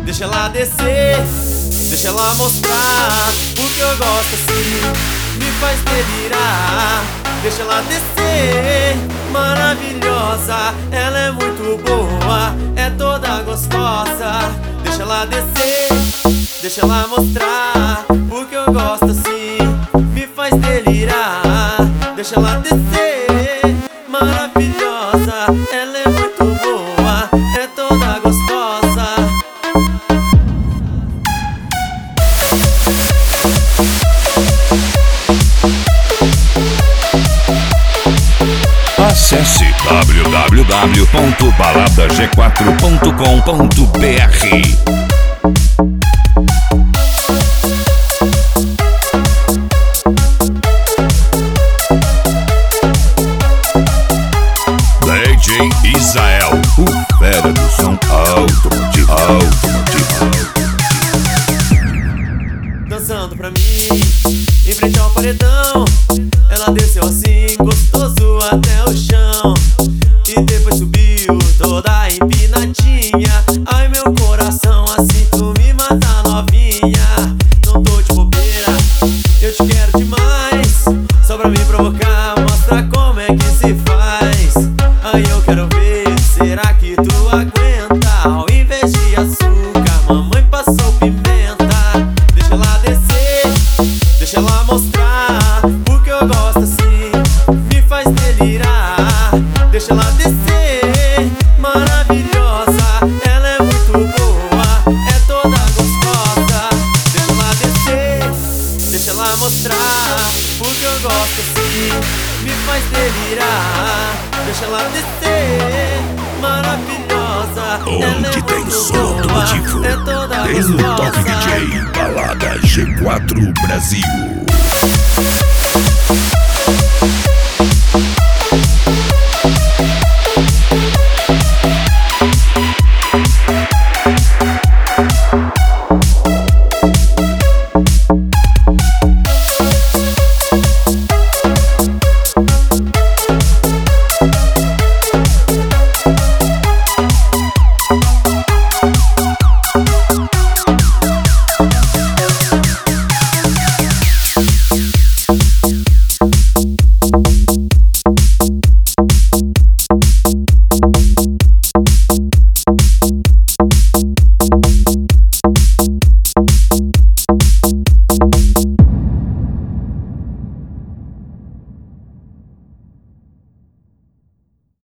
Deixa ela descer, deixa ela mostrar o que eu gosto assim, me faz delirar. Deixa ela descer, maravilhosa, ela é muito boa, é toda gostosa. Deixa ela descer, deixa ela mostrar o que eu gosto assim, me faz delirar. Deixa ela descer, maravilhosa, ela é muito boa, é toda gostosa. Acesse www.baladag4.com.br. DJ Israel, o fera do som automotivo. Dançando pra mim, em frente ao paredão, ela desceu assim, gostoso até o chão, e depois subiu toda empinadinha. Ai meu coração, assim tu me mata novinha. Não tô de bobeira, eu te quero demais, só pra me provocar, mostra como é que se faz. Ai eu quero ver, será que tu aguenta? Ao invés de açúcar, mamãe passou pimenta. Deixa ela descer, deixa ela mostrar o que eu gosto assim, me faz delirar. Deixa ela descer, maravilhosa, ela é muito boa, é toda gostosa. Deixa ela descer, deixa ela mostrar o que eu gosto assim, me faz delirar. Deixa ela descer, maravilhosa, Onde tem som automotivo, é toda tem o Top gostosa. DJ Balada G4 Brasil.